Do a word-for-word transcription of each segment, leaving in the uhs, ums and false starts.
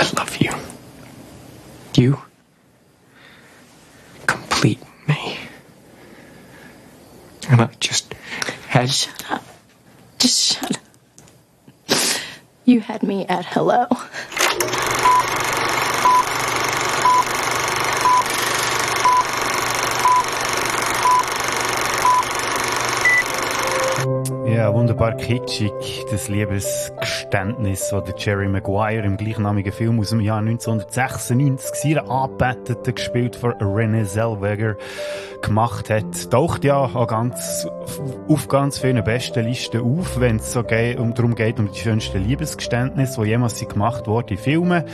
I love you. You complete me. And I just had... Shut up. Just shut up. You had me at hello. Ja, wunderbar kitschig, das Liebesgeständnis, das der Jerry Maguire im gleichnamigen Film aus dem Jahr neunzehnhundertsechsundneunzig, seiner Anbetete, gespielt von Renée Zellweger, gemacht hat. Taucht ja auch ganz, auf ganz vielen besten Listen auf, wenn es so geht, um, darum geht, um die schönsten Liebesgeständnisse, die jemals gemacht wurden in Filmen.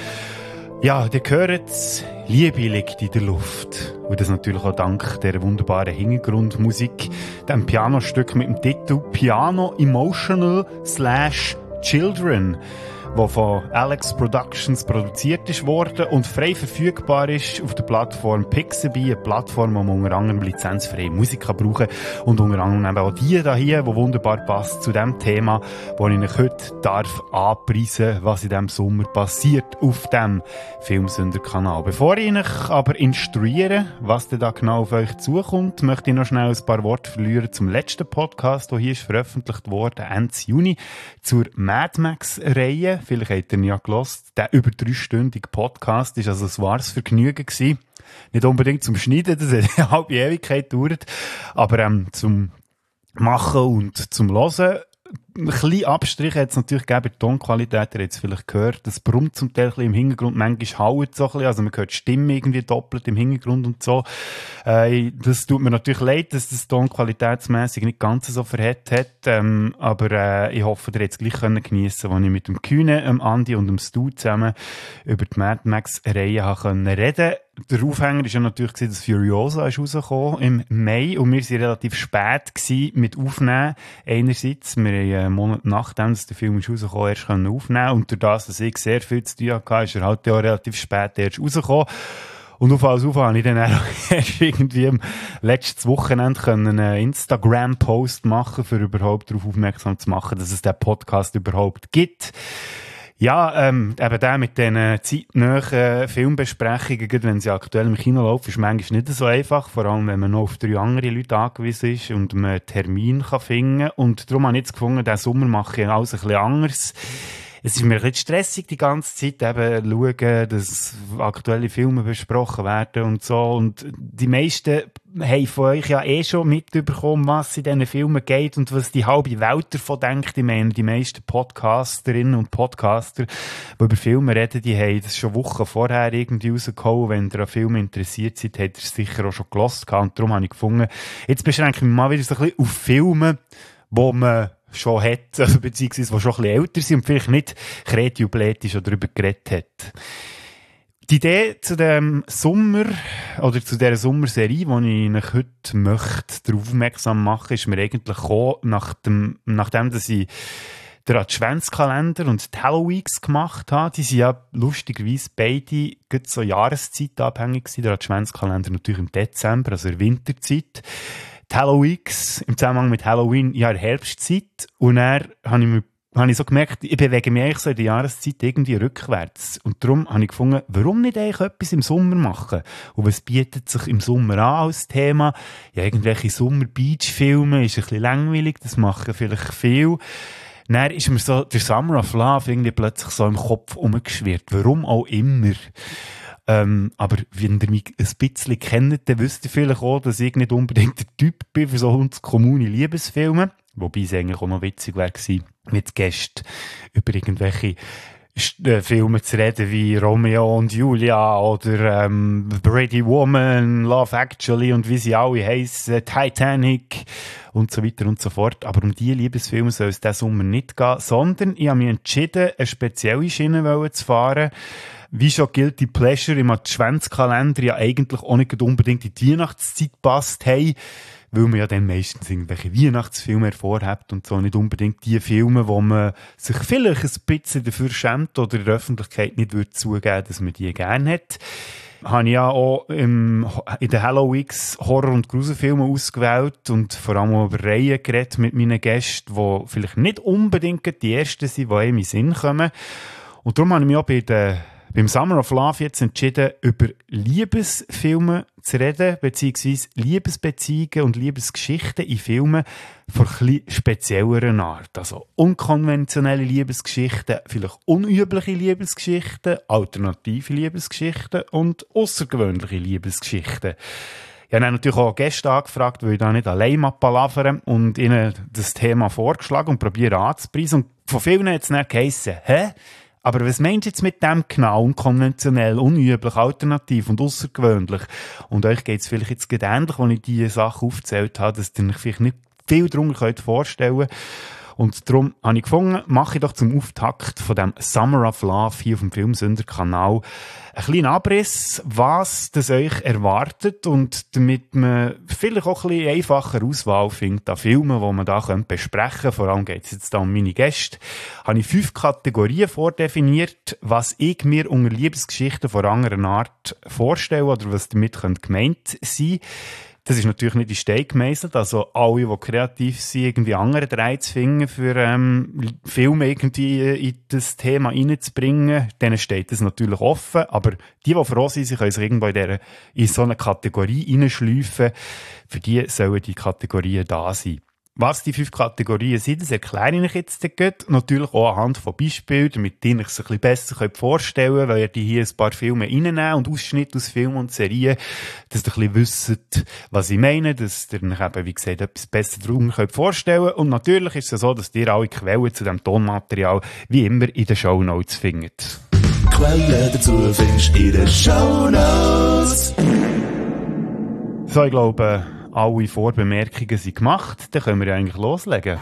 Ja, ihr hört's, Liebe liegt in der Luft. Und das natürlich auch dank der wunderbaren Hintergrundmusik, dem Pianostück mit dem Titel Piano Emotional slash Children, das von Alex Productions produziert ist worden und frei verfügbar ist auf der Plattform Pixabay, eine Plattform, wo man unter anderem lizenzfreie Musik kann brauchen und unter anderem eben auch die da hier, die wunderbar passt zu dem Thema, wo ich euch heute darf anpreisen, was in diesem Sommer passiert auf dem Filmsünder-Kanal. Bevor ich euch aber instruiere, was denn da genau auf euch zukommt, möchte ich noch schnell ein paar Worte verlieren zum letzten Podcast, der hier ist veröffentlicht worden, Ende Juni, zur Mad Max-Reihe. Vielleicht habt ihr ihn ja gehört. Der über dreistündige Podcast war also ein wahres Vergnügen gewesen. Nicht unbedingt zum Schneiden, das hat eine halbe Ewigkeit gedauert, aber ähm, zum Machen und zum Hören. Ein bisschen Abstrich hat es natürlich gegeben bei der Tonqualität, ihr habt es vielleicht gehört, das brummt zum Teil ein bisschen im Hintergrund, manchmal haut es so ein bisschen, also man hört die Stimme irgendwie doppelt im Hintergrund und so. Äh, das tut mir natürlich leid, dass das tonqualitätsmässig nicht ganz so verhält hat, ähm, aber äh, ich hoffe, ihr habt es gleich können geniessen, als ich mit dem Kühne, dem Andi und dem Stu zusammen über die Mad Max-Reihe reden konnte. Der Aufhänger war ja natürlich, dass Furiosa ist rausgekommen im Mai und wir waren relativ spät mit Aufnehmen. Einerseits, wir haben einen Monat nachdem der Film ist rausgekommen, erst aufnehmen und durch das, dass ich sehr viel zu tun hatte, ist er halt auch relativ spät erst rausgekommen. Und auf alles auf habe ich dann auch erst irgendwie am letzten Wochenende einen Instagram-Post machen, für überhaupt darauf aufmerksam zu machen, dass es diesen Podcast überhaupt gibt. Ja, ähm, eben der mit diesen zeitnahen Filmbesprechungen, gerade wenn sie aktuell im Kino laufen, ist manchmal nicht so einfach, vor allem wenn man noch auf drei andere Leute angewiesen ist und man einen Termin kann finden kann. Und darum habe ich jetzt gefunden, diesen Sommer mache ich alles ein bisschen anders. Es ist mir ein bisschen stressig die ganze Zeit, eben schauen, dass aktuelle Filme besprochen werden und so. Und die meisten haben von euch ja eh schon mitbekommen, was in diesen Filmen geht und was die halbe Welt davon denkt. Ich meine, die meisten Podcasterinnen und Podcaster, die über Filme reden, die haben das schon Wochen vorher irgendwie rausgehauen. Wenn ihr an Filme interessiert seid, habt ihr es sicher auch schon gehört. Und darum habe ich gefunden, jetzt beschränke ich mich mal wieder so ein bisschen auf Filme, wo man schon hat, also beziehungsweise die schon ein bisschen älter sind und vielleicht nicht Kreti und Pleti schon darüber geredet hat. Die Idee zu dem Sommer, oder zu dieser Sommerserie, die ich euch heute möchte, darauf aufmerksam machen, ist mir eigentlich gekommen, nach dem, nachdem dass ich den Adventskalender und die Halloweens gemacht habe. Die sind ja lustigerweise beide so jahreszeitabhängig gewesen. Der Adventskalender natürlich im Dezember, also in der Winterzeit. Die Halloweens im Zusammenhang mit Halloween ja in der Herbstzeit. Und dann habe ich mir habe ich so gemerkt, ich bewege mich eigentlich so in der Jahreszeit irgendwie rückwärts. Und darum habe ich gefunden, warum nicht eigentlich etwas im Sommer machen? Und was bietet sich im Sommer an als Thema? Ja, irgendwelche Sommer-Beach-Filme ist ein bisschen langweilig, das machen vielleicht viel. Dann ist mir so der Summer of Love irgendwie plötzlich so im Kopf umgeschwirrt. Warum auch immer. Ähm, aber wenn ihr mich ein bisschen kennt, dann wisst ihr vielleicht auch, dass ich nicht unbedingt der Typ bin für so hundskommune Liebesfilme. Wobei es eigentlich auch noch witzig wäre gewesen, mit Gästen über irgendwelche äh, Filme zu reden wie Romeo und Julia oder ähm, Pretty Woman, Love Actually und wie sie alle heissen, Titanic und so weiter und so fort. Aber um diese Liebesfilme soll es diesen Sommer nicht gehen, sondern ich habe mich entschieden, eine spezielle Schiene zu fahren. Wie schon Guilty Pleasure im Adventskalender ja eigentlich auch nicht unbedingt in die Weihnachtszeit passt haben, weil man ja dann meistens irgendwelche Weihnachtsfilme hervorhebt und so, nicht unbedingt die Filme, wo man sich vielleicht ein bisschen dafür schämt oder in der Öffentlichkeit nicht würde zugeben, dass man die gerne hat. Habe ich ja auch im, in den Halloweens Horror- und Gruselfilme ausgewählt und vor allem auch über Reihen geredet mit meinen Gästen, die vielleicht nicht unbedingt die ersten sind, die einem in den Sinn kommen. Und darum habe ich mich auch bei den bei beim Summer of Love jetzt entschieden, über Liebesfilme zu reden, beziehungsweise Liebesbeziehungen und Liebesgeschichten in Filmen von etwas spezielleren Art. Also unkonventionelle Liebesgeschichten, vielleicht unübliche Liebesgeschichten, alternative Liebesgeschichten und außergewöhnliche Liebesgeschichten. Ich habe dann natürlich auch Gäste angefragt, weil ich da nicht allein mal palavern und ihnen das Thema vorgeschlagen und probiere anzupreisen. Und von vielen hat es dann geheissen, hä? Aber was meinst du jetzt mit dem genau? Unkonventionell, unüblich, alternativ und außergewöhnlich? Und euch geht es vielleicht jetzt ähnlich, als ich diese Sachen aufgezählt habe, dass ihr euch vielleicht nicht viel darunter vorstellen könnt. Und darum habe ich gefunden, mache ich doch zum Auftakt von dem Summer of Love hier auf dem Filmsünder-Kanal einen kleinen Abriss, was das euch erwartet und damit man vielleicht auch ein bisschen einfacher Auswahl findet an Filmen, die man da besprechen könnte. Vor allem geht es jetzt da um meine Gäste. Habe ich fünf Kategorien vordefiniert, was ich mir unter Liebesgeschichten von anderer Art vorstelle oder was damit gemeint sein könnte. Das ist natürlich nicht in Stein gemeißelt, also alle, die kreativ sind, irgendwie andere Dreh zu finden, für ähm, Filme irgendwie in das Thema reinzubringen, denen steht das natürlich offen, aber die, die froh sind, sie können sich irgendwo in, der, in so eine Kategorie reinschleifen, für die sollen die Kategorien da sein. Was die fünf Kategorien sind, das erkläre ich euch jetzt gleich. Natürlich auch anhand von Beispielen, damit ihr euch es ein bisschen besser vorstellen könnt, weil ihr die hier ein paar Filme reinnehmen und Ausschnitte aus Filmen und Serien, dass ihr ein bisschen wisst, was ich meine, dass ihr euch eben, wie gesagt, etwas besser darunter vorstellen könnt. Und natürlich ist es so, dass ihr alle Quellen zu diesem Tonmaterial wie immer in den Shownotes findet. Quellen dazu findest du in den Shownotes. So, ich glaube, alle Vorbemerkungen sind gemacht, dann können wir ja eigentlich loslegen.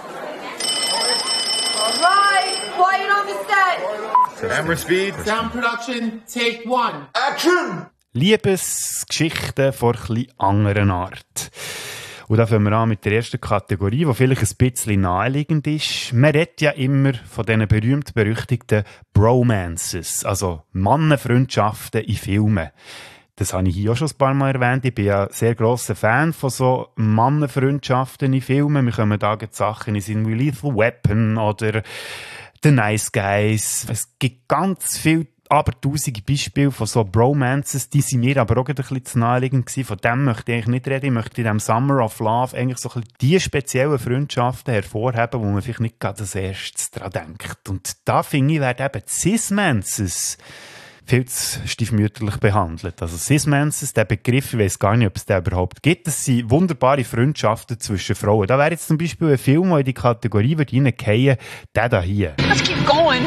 Alright, quiet on the set. Camera speed. Sound production, take one. Action! Liebesgeschichten von etwas anderen Art. Und da fangen wir an mit der ersten Kategorie, die vielleicht ein bisschen naheliegend ist. Man redet ja immer von diesen berühmt-berüchtigten Bromances, also Mannenfreundschaften in Filmen. Das habe ich hier auch schon ein paar Mal erwähnt. Ich bin ja sehr grosser Fan von so Mannenfreundschaften in Filmen. Wir kommen da jetzt Sachen in Sinn wie Lethal Weapon oder The Nice Guys. Es gibt ganz viele, aber tausende Beispiele von so Bromances, die sind mir aber auch ein bisschen zu naheliegend gewesen. Von dem möchte ich eigentlich nicht reden. Ich möchte in diesem Summer of Love eigentlich so ein bisschen die speziellen Freundschaften hervorheben, wo man vielleicht nicht gerade als erstes daran denkt. Und da finde ich, werden eben Cis-Mances viel zu stiefmütterlich behandelt. Also Cis-Mances, der Begriff, ich weiss gar nicht, ob es den überhaupt gibt, das sind wunderbare Freundschaften zwischen Frauen. Da wäre jetzt zum Beispiel ein Film, der in die Kategorie reingehen würde, der da hier. Let's keep going.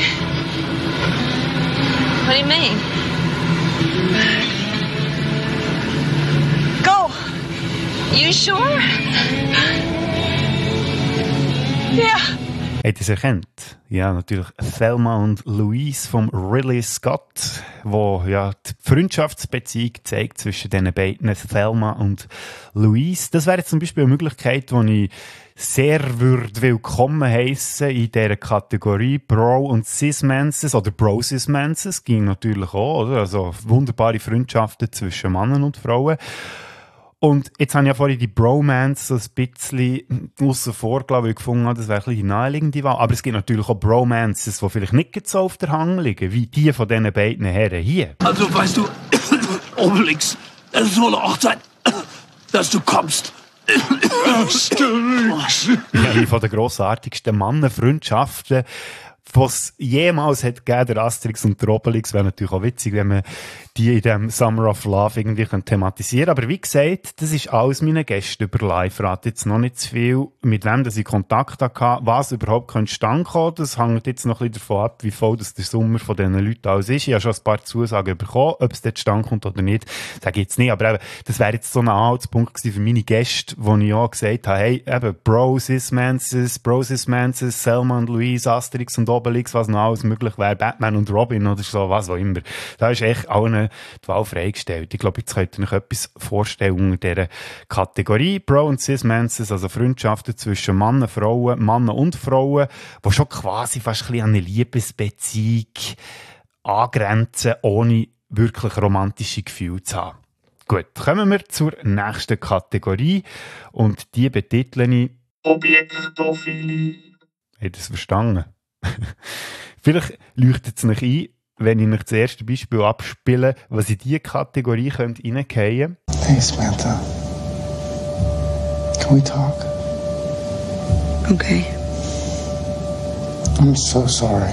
What do you mean? Go. You sure? Yeah. Habt ihr es erkannt? Ja, natürlich Thelma und Louise von Ridley Scott, wo ja die Freundschaftsbeziehung zeigt zwischen diesen beiden, Thelma und Louise. Das wäre jetzt zum Beispiel eine Möglichkeit, die ich sehr würde willkommen heissen in dieser Kategorie Bro- und Cis-Mances oder Bro-Cis-Mances. Ging natürlich auch, oder? Also wunderbare Freundschaften zwischen Männern und Frauen. Und jetzt habe ich ja vorhin die Bromance so ein bisschen aussen vor gelassen, weil ich gefunden habe, das wäre ein bisschen die naheliegende Wahl. Aber es gibt natürlich auch Bromances, die vielleicht nicht so auf der Hand liegen, wie die von diesen beiden Herren hier. Also, weißt du, Obelix, es ist wohl auch Zeit, dass du kommst. Ja, eine von den grossartigsten Mannenfreundschaften, was jemals hat gegeben, der Asterix und der Obelix. Wäre natürlich auch witzig, wenn man die in dem Summer of Love irgendwie thematisieren kann. Aber wie gesagt, das ist alles meinen Gästen überlassen. Ich verrate jetzt noch nicht zu viel, mit wem dass ich Kontakt hatte, was überhaupt zustande kommen. Das hängt jetzt noch ein bisschen davon ab, wie voll das der Sommer von diesen Leuten alles ist. Ich habe schon ein paar Zusagen bekommen, ob es dort zustande kommt oder nicht, sage ich jetzt nicht. Aber eben, das wäre jetzt so ein Anhaltspunkt für meine Gäste, wo ich auch gesagt habe, hey, eben, Bro, Cis-Mances, Bro, Cis-Mances, Thelma und Louise, Asterix und Obelix, was noch alles möglich wäre, Batman und Robin oder so, was auch immer. Da ist echt allen die Wahl freigestellt. Ich glaube, jetzt könnt ihr euch etwas vorstellen unter dieser Kategorie Bro- und Cis-Mances, also Freundschaften zwischen Männern, Frauen, Männern und Frauen, die schon quasi fast ein bisschen an eine Liebesbeziehung angrenzen, ohne wirklich romantische Gefühle zu haben. Gut, kommen wir zur nächsten Kategorie und die betitle ich Objektophilie. Habt ihr es verstanden? Vielleicht leuchtet es euch ein, wenn ich euch das erste Beispiel abspiele, was in diese Kategorie könnt reingehen könnte. Hey Samantha, can we talk? Okay. I'm so sorry.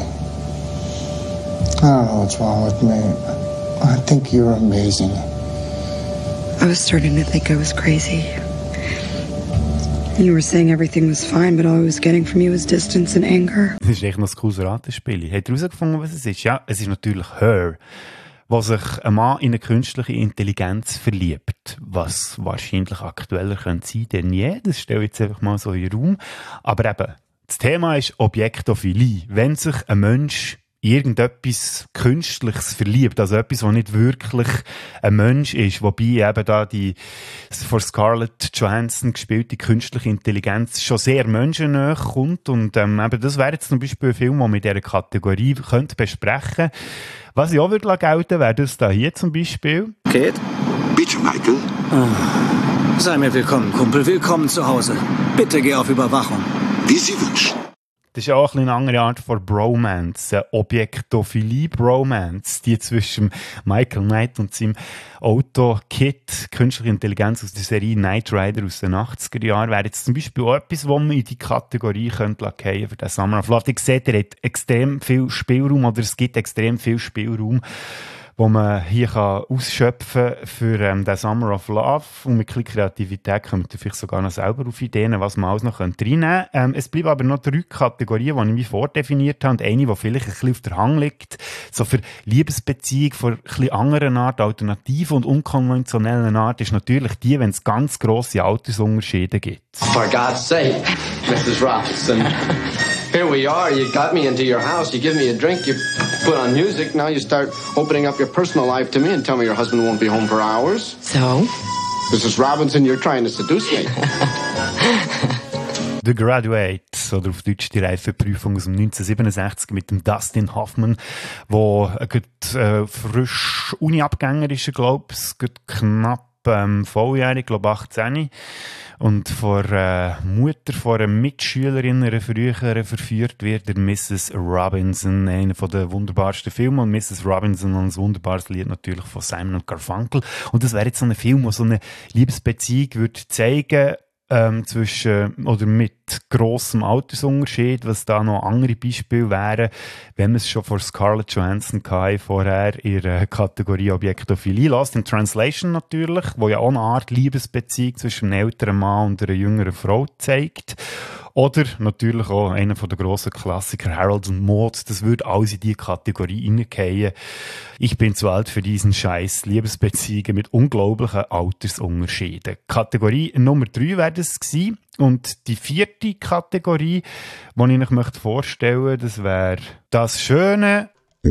I don't know what's wrong with me. I think you're amazing. I was starting to think I was crazy. You were saying everything was fine, but all I was getting from you was distance and anger. Das ist echt noch ein cooles Ratenspiel. Habt ihr herausgefunden, was es ist? Ja, es ist natürlich Her, wo sich ein Mann in eine künstliche Intelligenz verliebt. Was wahrscheinlich aktueller könnte sein denn je. Das stelle ich jetzt einfach mal so in den Raum. Aber eben, das Thema ist Objektophilie. Wenn sich ein Mensch irgendetwas Künstliches verliebt, also etwas, das nicht wirklich ein Mensch ist, wobei eben da die von Scarlett Johansson gespielte künstliche Intelligenz schon sehr menschennah kommt und ähm, eben das wäre jetzt zum Beispiel ein Film, den man in dieser Kategorie könnte besprechen. Was ich auch würde gelten, wäre das da hier zum Beispiel. Geht? Bitte, Michael. Oh. Sei mir willkommen, Kumpel. Willkommen zu Hause. Bitte geh auf Überwachung. Wie Sie wünschen. Das ist auch eine andere Art von Bromance, eine Objektophilie-Bromance, die zwischen Michael Knight und seinem Auto Kit, künstliche Intelligenz aus der Serie Knight Rider aus den achtziger Jahren, wäre jetzt zum Beispiel auch etwas, wo man in die Kategorie könnte lackieren für den Summer of Love. Ich sehe, der hat extrem viel Spielraum, oder es gibt extrem viel Spielraum, wo man hier kann ausschöpfen kann für ähm, den Summer of Love. Und mit ein bisschen Kreativität kommt man vielleicht sogar noch selber auf Ideen, was man alles noch reinnehmen könnte. Ähm, es bleiben aber noch drei Kategorien, die ich mir vordefiniert habe. Und eine, die vielleicht ein bisschen auf der Hand liegt, so für Liebesbeziehung von ein bisschen anderen Art, alternativen und unkonventionellen Art, ist natürlich die, wenn es ganz grosse Altersunterschiede gibt. For God's sake, Missus Robinson. Here we are, you got me into your house, you give me a drink, you put on music, now you start opening up your personal life to me and tell me your husband won't be home for hours. So? Missus Robinson, you're trying to seduce me. The Graduate, oder auf Deutsch die Reifeprüfung aus dem neunzehnhundertsiebenundsechzig mit dem Dustin Hoffman, der äh, frisch Uni-Abgänger ist, glaube ich, knapp ähm, volljährig, glaube achtzehn. Und von der äh, Mutter von einer Mitschülerin, einer früheren, verführt wird, der Missus Robinson, einer der wunderbarsten Filme. Und Missus Robinson, ein wunderbares Lied natürlich von Simon und Garfunkel. Und das wäre jetzt so ein Film, der so eine Liebesbeziehung würde zeigen, ähm, zwischen, oder mit grossem Altersunterschied, was da noch andere Beispiele wären, wenn man es schon von Scarlett Johansson hatte, vorher in der Kategorie Objektophilie. Lost in Translation natürlich, wo ja auch eine Art Liebesbeziehung zwischen einem älteren Mann und einer jüngeren Frau zeigt. Oder natürlich auch einer der grossen Klassiker, Harold und Maude. Das würde alles in diese Kategorie reingehen. Ich bin zu alt für diesen Scheiß. Liebesbeziehungen mit unglaublichen Altersunterschieden. Kategorie Nummer drei wäre das gewesen. Und die vierte Kategorie, die ich euch vorstellen möchte, das wäre das Schöne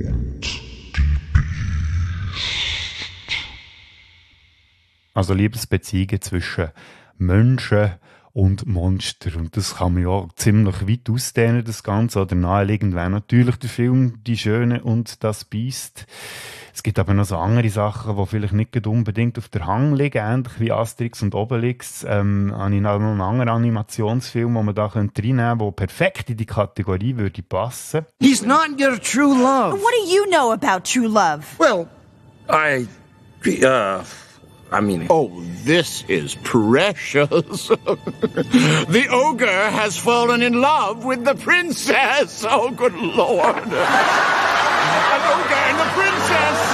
also Liebesbeziehungen zwischen Menschen und Monster. Und das kann man ja ziemlich weit ausdehnen, das Ganze. Oder naheliegend wäre natürlich der Film «Die Schöne und das Biest». Es gibt aber noch so andere Sachen, die vielleicht nicht unbedingt auf der Hand liegen, ähnlich wie Asterix und Obelix. Ähm, habe ich noch einen anderen Animationsfilm, den man da reinnehmen könnte, der perfekt in die Kategorie würde passen. He's not your true love. What do you know about true love? Well, I... Uh... I mean... Oh, this is precious. The ogre has fallen in love with the princess. Oh, good Lord. An ogre and a princess.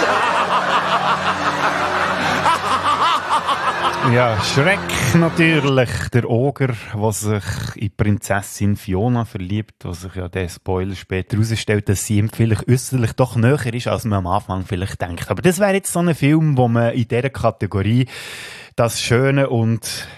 Ja, Schreck natürlich. Der Oger, der sich in die Prinzessin Fiona verliebt, was sich ja der Spoiler später herausstellt, dass sie ihm vielleicht äußerlich doch näher ist, als man am Anfang vielleicht denkt. Aber das wäre jetzt so ein Film, wo man in dieser Kategorie das Schöne und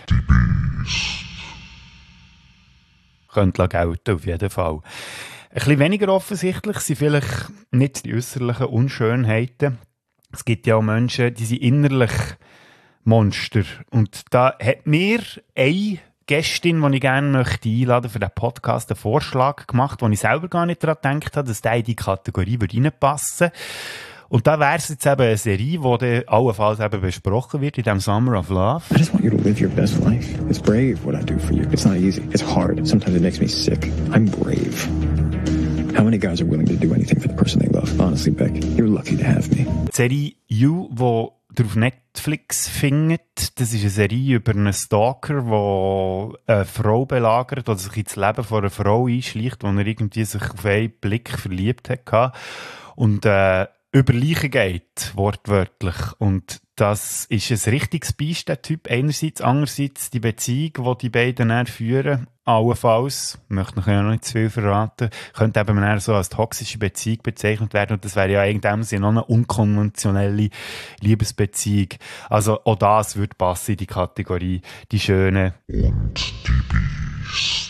könnte gelten, auf jeden Fall. Ein bisschen weniger offensichtlich sind vielleicht nicht die äußerlichen Unschönheiten. Es gibt ja auch Menschen, die sind innerlich Monster. Und da hat mir eine Gästin, die ich gerne möchte einladen für diesen Podcast, einen Vorschlag gemacht, wo ich selber gar nicht daran gedacht habe, dass der in die Kategorie reinpassen würde. Und da wäre es jetzt eben eine Serie, die dann allenfalls eben besprochen wird in diesem Summer of Love. I just want you to live your best life. It's brave what I do for you. It's not easy. It's hard. Sometimes it makes me sick. I'm brave. How many guys are willing to do anything for the person they love? Honestly, Beck, you're lucky to have me. Die Serie You, die ihr auf Netflix findet, das ist eine Serie über einen Stalker, der eine Frau belagert oder sich ins Leben von einer Frau einschleicht, wo er irgendwie sich auf einen Blick verliebt hat. Und äh, über Leichen geht, wortwörtlich. Und das ist ein richtiges Biest, der Typ. Einerseits, andererseits die Beziehung, die die beiden dann führen, allenfalls, ich möchte noch nicht zu viel verraten, könnte eben dann so als toxische Beziehung bezeichnet werden. Und das wäre ja in dem Sinne noch eine unkonventionelle Liebesbeziehung. Also auch das würde passen in die Kategorie die Schöne. Und die Biest.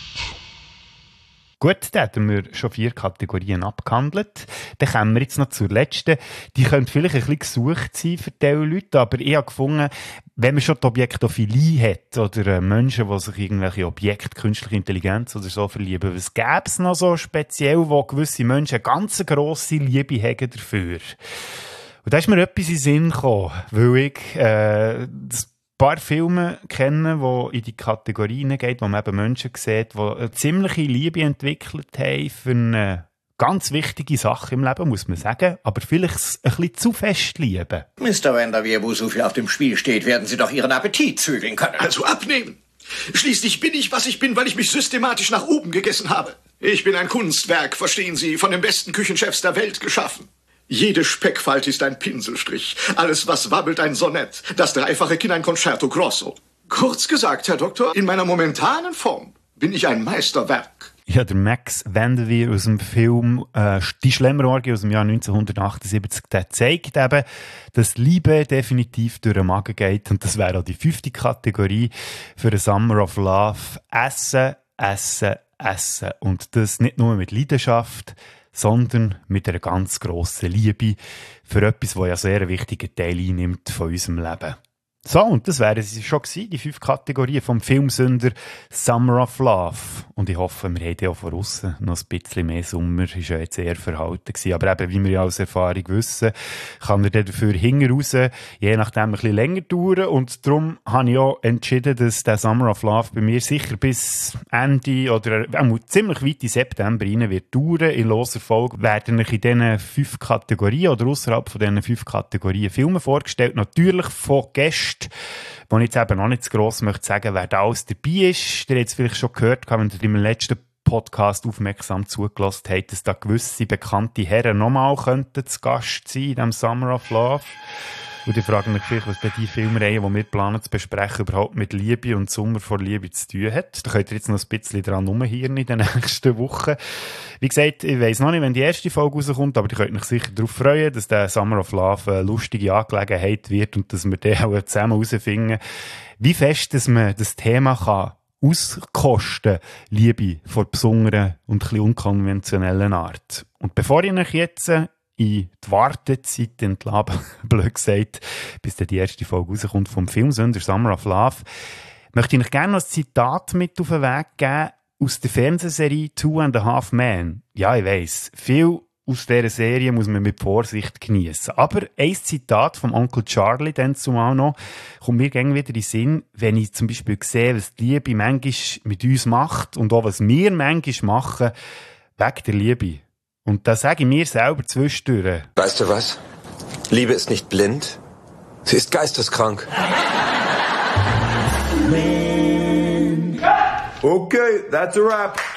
Gut, da haben wir schon vier Kategorien abgehandelt. Dann kommen wir jetzt noch zur letzten. Die könnte vielleicht ein bisschen gesucht sein für diese Leute, aber ich habe gefunden, wenn man schon die Objektophilie hat oder Menschen, die sich irgendwelche Objekte, künstliche Intelligenz oder so verlieben, was gäbe es noch so speziell, wo gewisse Menschen eine ganz grosse Liebe haben dafür? Und da ist mir etwas in den Sinn gekommen, weil ich äh, das ein paar Filme kennen, die in die Kategorie hineingehen, wo man eben Menschen sieht, die eine ziemliche Liebe entwickelt haben für eine ganz wichtige Sache im Leben, muss man sagen, aber vielleicht ein bisschen zu fest lieben. Mister Vanderveer, wo so viel auf dem Spiel steht, werden Sie doch Ihren Appetit zügeln können. Also abnehmen. Schließlich bin ich, was ich bin, weil ich mich systematisch nach oben gegessen habe. Ich bin ein Kunstwerk, verstehen Sie, von den besten Küchenchefs der Welt geschaffen. Jede Speckfalte ist ein Pinselstrich. Alles, was wabbelt, ein Sonett. Das dreifache Kinn ein Concerto Grosso. Kurz gesagt, Herr Doktor, in meiner momentanen Form bin ich ein Meisterwerk. Ja, der Max Vanderveer aus dem Film äh, Die Schlemmerorgie aus dem Jahr neunzehnhundertachtundsiebzig, der zeigt eben, dass Liebe definitiv durch den Magen geht. Und das wäre auch die fünfte Kategorie für den Summer of Love. Essen, Essen, Essen. Und das nicht nur mit Leidenschaft, sondern mit einer ganz grossen Liebe für etwas, das ja sehr einen wichtigen Teil einnimmt von unserem Leben. So, und das wären sie schon gewesen, die fünf Kategorien vom Filmsünder Summer of Love. Und ich hoffe, wir haben ja auch von aussen noch ein bisschen mehr Sommer. Ist ja jetzt eher verhalten gewesen. Aber eben, wie wir ja aus Erfahrung wissen, kann er dann dafür hinten raus, je nachdem ein bisschen länger dauern. Und darum habe ich auch entschieden, dass der Summer of Love bei mir sicher bis Ende oder äh, ziemlich weit in September rein wird dauern. In loser Folge werden ich in diesen fünf Kategorien oder außerhalb von diesen fünf Kategorien Filme vorgestellt. Natürlich von Gästen, wo ich jetzt eben noch nicht zu gross möchte sagen, wer da alles dabei ist. Ihr habt es vielleicht schon gehört, wenn ihr im letzten Podcast aufmerksam zugelassen habt, dass da gewisse bekannte Herren nochmal könnten zu Gast sein in diesem Summer of Love. Und ich frage mich vielleicht, was bei die Filmreihen, die wir planen zu besprechen, überhaupt mit Liebe und Sommer vor Liebe zu tun hat. Da könnt ihr jetzt noch ein bisschen dran rumhirnen in den nächsten Wochen. Wie gesagt, ich weiss noch nicht, wenn die erste Folge rauskommt, aber ihr könnt euch sicher darauf freuen, dass der Summer of Love eine lustige Angelegenheit wird und dass wir den auch zusammen herausfinden, wie fest dass man das Thema kann auskosten, Liebe vor besonderen und ein bisschen unkonventionellen Art. Und bevor ich euch jetzt in die Wartezeit entlassen, blöd gesagt, bis dann die erste Folge rauskommt vom Filmsünder Summer of Love, möchte ich euch gerne noch ein Zitat mit auf den Weg geben aus der Fernsehserie Two and a Half Men. Ja, ich weiss, viel aus dieser Serie muss man mit Vorsicht geniessen. Aber ein Zitat vom Onkel Charlie, dann zumal noch, kommt mir gerne wieder in den Sinn, wenn ich zum Beispiel sehe, was die Liebe manchmal mit uns macht und auch was wir manchmal machen, wegen der Liebe. Und da sage ich mir selber zwischendurch. Weißt du was? Liebe ist nicht blind, sie ist geisteskrank. Okay, that's a wrap.